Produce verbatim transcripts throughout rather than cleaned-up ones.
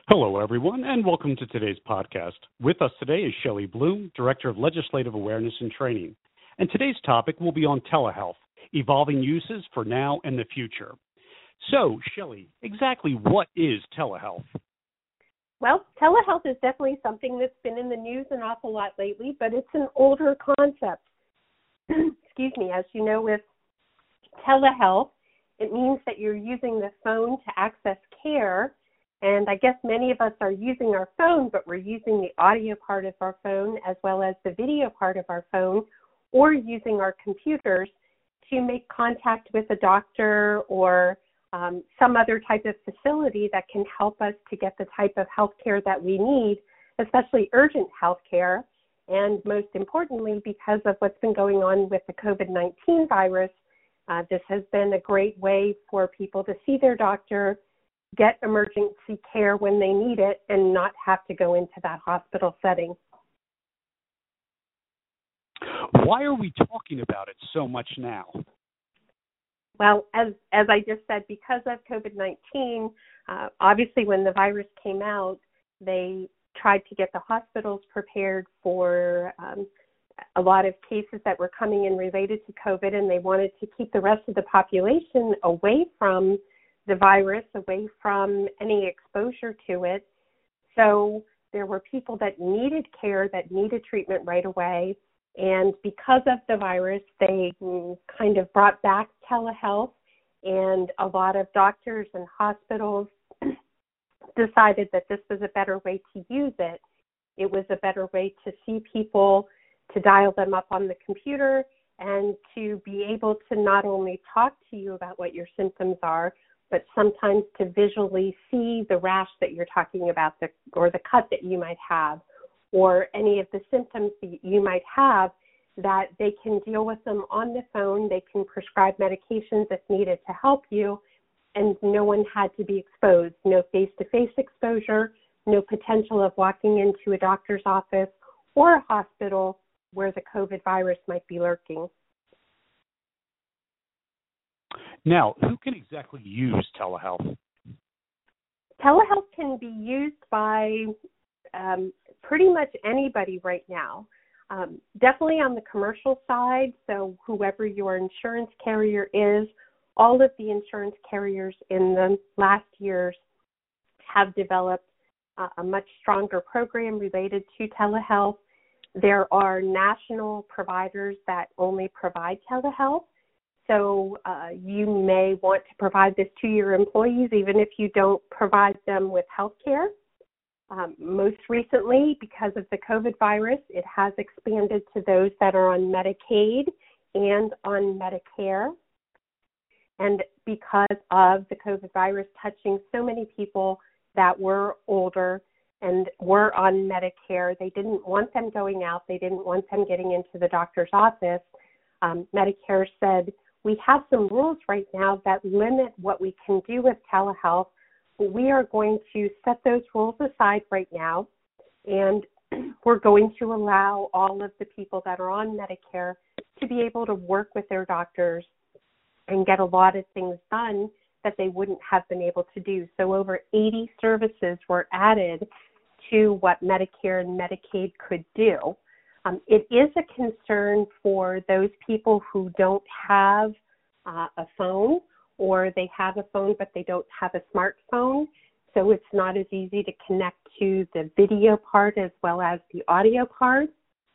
Hello, everyone, and welcome to today's podcast. With us today is Shelley Bloom, Director of Legislative Awareness and Training. And today's topic will be on telehealth, evolving uses for now and the future. So, Shelley, exactly what is telehealth? Well, telehealth is definitely something that's been in the news an awful lot lately, but it's an older concept. Excuse me. As you know, with telehealth, it means that you're using the phone to access care. And I guess many of us are using our phone, but we're using the audio part of our phone as well as the video part of our phone, or using our computers to make contact with a doctor or um, some other type of facility that can help us to get the type of health care that we need, especially urgent health care. And most importantly, because of what's been going on with the COVID nineteen virus, uh, this has been a great way for people to see their doctor, get emergency care when they need it, and not have to go into that hospital setting. Why are we talking about it so much now? Well, as as I just said, because of COVID nineteen, uh, obviously when the virus came out, they tried to get the hospitals prepared for um, a lot of cases that were coming in related to COVID, and they wanted to keep the rest of the population away from the virus, away from any exposure to it. So there were people that needed care, that needed treatment right away. And because of the virus, they kind of brought back telehealth, and a lot of doctors and hospitals decided that this was a better way to use it. It was a better way to see people, to dial them up on the computer, and to be able to not only talk to you about what your symptoms are, but sometimes to visually see the rash that you're talking about, the, or the cut that you might have, or any of the symptoms that you might have, that they can deal with them on the phone. They can prescribe medications if needed to help you, and no one had to be exposed. No face-to-face exposure, no potential of walking into a doctor's office or a hospital where the COVID virus might be lurking. Now, who can exactly use telehealth? Telehealth can be used by um, pretty much anybody right now. Um, definitely on the commercial side, so whoever your insurance carrier is, all of the insurance carriers in the last years have developed uh, a much stronger program related to telehealth. There are national providers that only provide telehealth. So uh, you may want to provide this to your employees, even if you don't provide them with health care. Um, most recently, because of the COVID virus, it has expanded to those that are on Medicaid and on Medicare. And because of the COVID virus touching so many people that were older and were on Medicare, they didn't want them going out. They didn't want them getting into the doctor's office. Um, Medicare said, we have some rules right now that limit what we can do with telehealth, but we are going to set those rules aside right now, and we're going to allow all of the people that are on Medicare to be able to work with their doctors and get a lot of things done that they wouldn't have been able to do. So over eighty services were added to what Medicare and Medicaid could do. Um, it is a concern for those people who don't have uh, a phone, or they have a phone but they don't have a smartphone, so it's not as easy to connect to the video part as well as the audio part.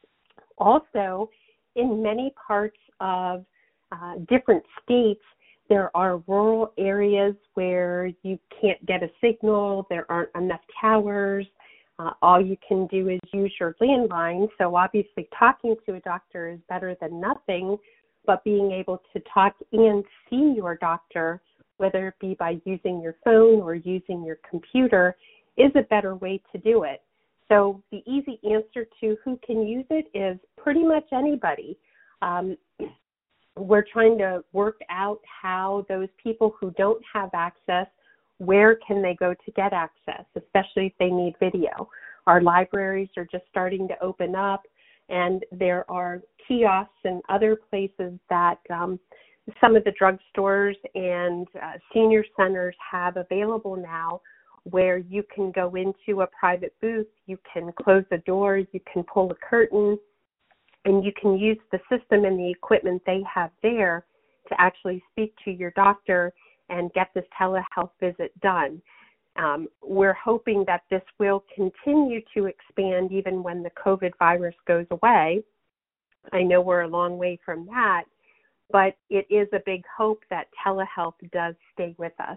Also, in many parts of uh, different states, there are rural areas where you can't get a signal, there aren't enough towers. Uh, all you can do is use your landline. So obviously talking to a doctor is better than nothing, but being able to talk and see your doctor, whether it be by using your phone or using your computer, is a better way to do it. So the easy answer to who can use it is pretty much anybody. Um, we're trying to work out how those people who don't have access, where can they go to get access, especially if they need video. Our libraries are just starting to open up, and there are kiosks and other places that um, some of the drugstores and uh, senior centers have available now where you can go into a private booth, you can close the doors, you can pull a curtain, and you can use the system and the equipment they have there to actually speak to your doctor and get this telehealth visit done. Um, we're hoping that this will continue to expand even when the COVID virus goes away. I know we're a long way from that, but it is a big hope that telehealth does stay with us.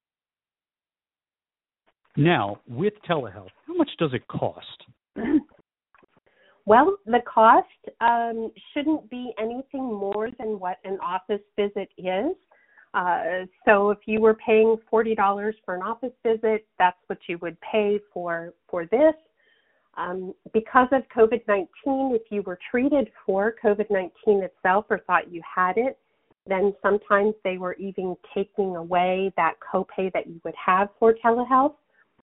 Now, with telehealth, how much does it cost? Well, the cost um, shouldn't be anything more than what an office visit is. Uh, so if you were paying forty dollars for an office visit, that's what you would pay for, for this. Um, because of COVID nineteen, if you were treated for COVID nineteen itself or thought you had it, then sometimes they were even taking away that copay that you would have for telehealth.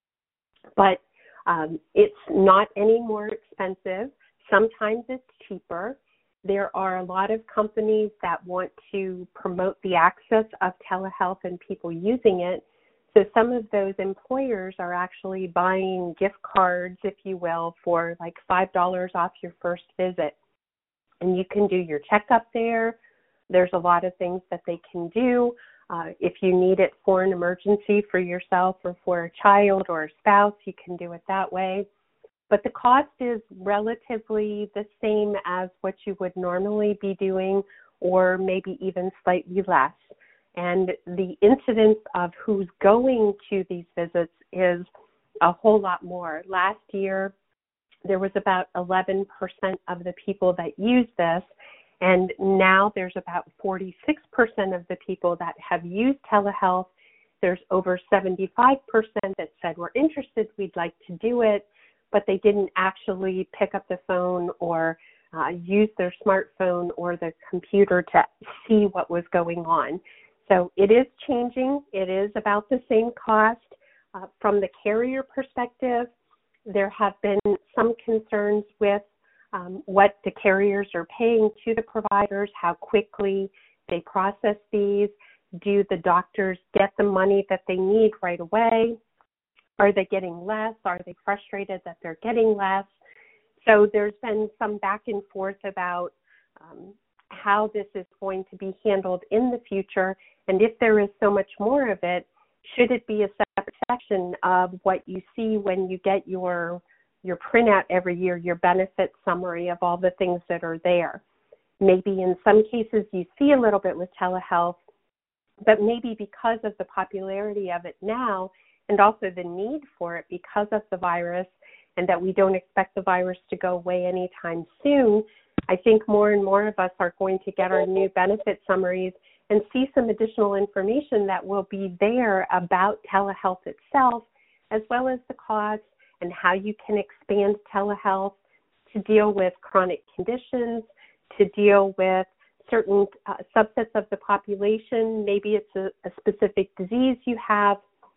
But um, it's not any more expensive. Sometimes it's cheaper. There are a lot of companies that want to promote the access of telehealth and people using it. So some of those employers are actually buying gift cards, if you will, for like five dollars off your first visit. And you can do your checkup there. There's a lot of things that they can do. Uh, if you need it for an emergency for yourself or for a child or a spouse, you can do it that way. But the cost is relatively the same as what you would normally be doing, or maybe even slightly less. And the incidence of who's going to these visits is a whole lot more. Last year, there was about eleven percent of the people that used this, and now there's about forty-six percent of the people that have used telehealth. There's over seventy-five percent that said, we're interested, we'd like to do it, but they didn't actually pick up the phone or uh, use their smartphone or the computer to see what was going on. So it is changing. It is about the same cost. Uh, from the carrier perspective, there have been some concerns with um, what the carriers are paying to the providers, how quickly they process these. Do the doctors get the money that they need right away? Are they getting less? Are they frustrated that they're getting less? So there's been some back and forth about um, how this is going to be handled in the future. And if there is so much more of it, should it be a separate section of what you see when you get your your printout every year, your benefit summary of all the things that are there? Maybe in some cases you see a little bit with telehealth, but maybe because of the popularity of it now, and also the need for it because of the virus, and that we don't expect the virus to go away anytime soon, I think more and more of us are going to get our new benefit summaries and see some additional information that will be there about telehealth itself, as well as the costs and how you can expand telehealth to deal with chronic conditions, to deal with certain uh, subsets of the population. Maybe it's a, a specific disease you have.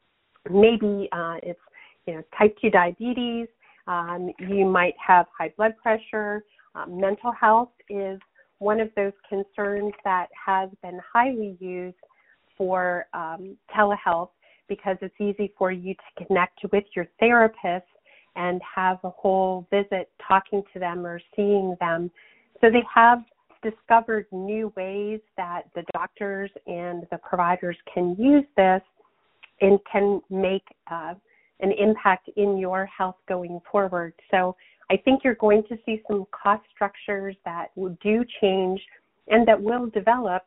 Maybe uh, it's you know type two diabetes. Um, you might have high blood pressure. Um, mental health is one of those concerns that has been highly used for um, telehealth because it's easy for you to connect with your therapist and have a whole visit talking to them or seeing them. So they have discovered new ways that the doctors and the providers can use this and can make uh, an impact in your health going forward. So I think you're going to see some cost structures that will do change and that will develop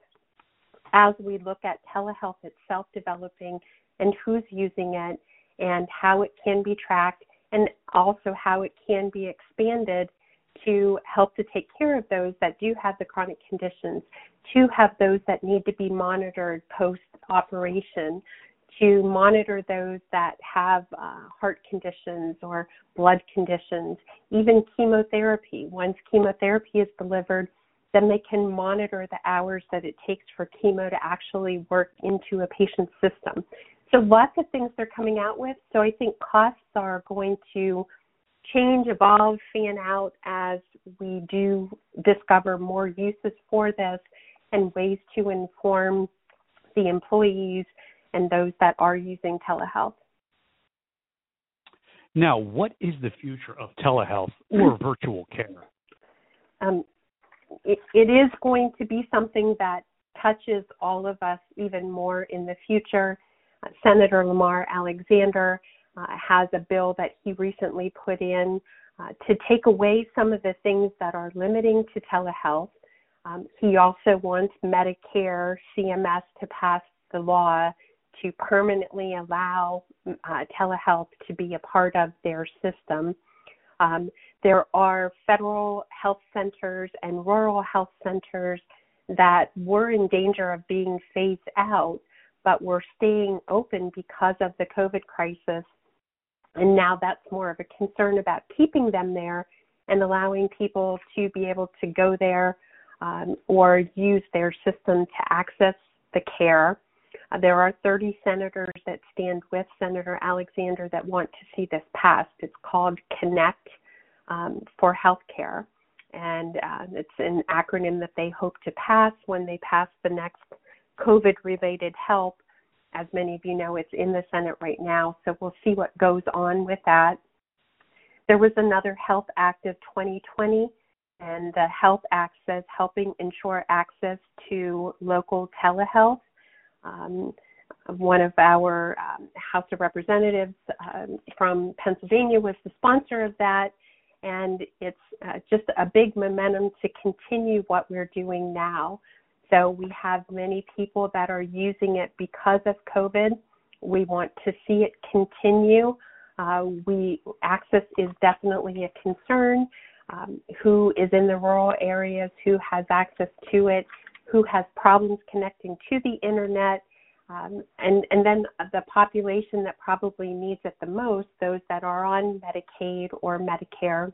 as we look at telehealth itself developing and who's using it and how it can be tracked, and also how it can be expanded to help to take care of those that do have the chronic conditions, to have those that need to be monitored post-operation, to monitor those that have uh, heart conditions or blood conditions, even chemotherapy. Once chemotherapy is delivered, then they can monitor the hours that it takes for chemo to actually work into a patient's system. So lots of things they're coming out with. So I think costs are going to change, evolve, fan out as we do discover more uses for this and ways to inform the employees and those that are using telehealth. Now, what is the future of telehealth or virtual care? Um, it, it is going to be something that touches all of us even more in the future. Uh, Senator Lamar Alexander uh, has a bill that he recently put in uh, to take away some of the things that are limiting to telehealth. Um, he also wants Medicare, C M S to pass the law to permanently allow uh, telehealth to be a part of their system. Um, there are federal health centers and rural health centers that were in danger of being phased out, but were staying open because of the COVID crisis. And now that's more of a concern about keeping them there and allowing people to be able to go there um, or use their system to access the care. Uh, there are thirty senators that stand with Senator Alexander that want to see this passed. It's called Connect um, for Healthcare, and uh, it's an acronym that they hope to pass when they pass the next COVID-related help. As many of you know, it's in the Senate right now, so we'll see what goes on with that. There was another Health Act of twenty twenty, and the Health Act says helping ensure access to local telehealth. Um, one of our um, House of Representatives um, from Pennsylvania was the sponsor of that, and it's uh, just a big momentum to continue what we're doing now. So we have many people that are using it because of COVID. We want to see it continue. Uh, we access is definitely a concern. Um, who is in the rural areas, who has access to it, who has problems connecting to the internet, um, and, and then the population that probably needs it the most, those that are on Medicaid or Medicare,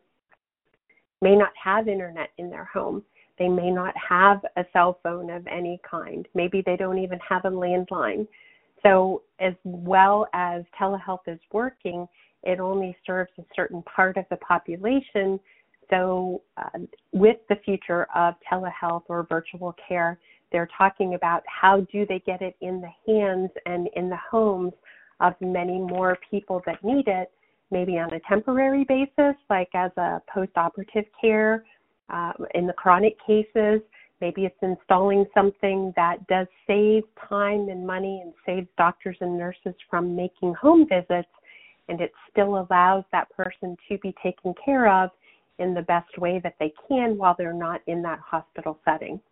may not have internet in their home. They may not have a cell phone of any kind. Maybe they don't even have a landline. So as well as telehealth is working, it only serves a certain part of the population. So uh, with the future of telehealth or virtual care, they're talking about how do they get it in the hands and in the homes of many more people that need it, maybe on a temporary basis, like as a post-operative care. Uh, in the chronic cases, maybe it's installing something that does save time and money and saves doctors and nurses from making home visits, and it still allows that person to be taken care of in the best way that they can while they're not in that hospital setting.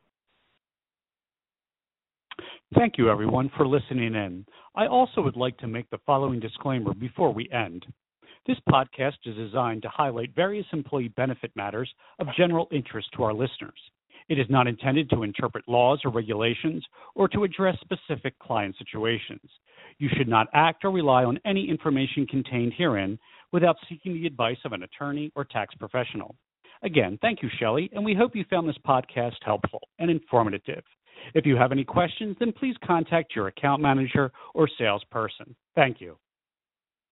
Thank you, everyone, for listening in. I also would like to make the following disclaimer before we end. This podcast is designed to highlight various employee benefit matters of general interest to our listeners. It is not intended to interpret laws or regulations or to address specific client situations. You should not act or rely on any information contained herein without seeking the advice of an attorney or tax professional. Again, thank you, Shelley, and we hope you found this podcast helpful and informative. If you have any questions, then please contact your account manager or salesperson. Thank you.